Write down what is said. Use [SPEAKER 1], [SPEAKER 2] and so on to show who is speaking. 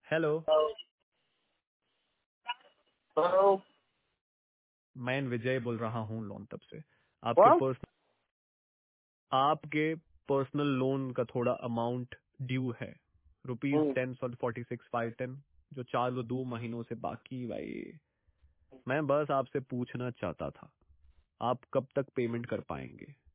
[SPEAKER 1] Hello.
[SPEAKER 2] Hello.
[SPEAKER 1] मैं विजय बोल रहा हूँ लोन तब से।
[SPEAKER 2] कौन?
[SPEAKER 1] आपके पर्सनल लोन का थोड़ा अमाउंट ड्यू है, ₹1046,510, जो 2 महीनों से बाकी भाई। मैं बस आपसे पूछना चाहता था, आप कब तक पेमेंट कर पाएंगे?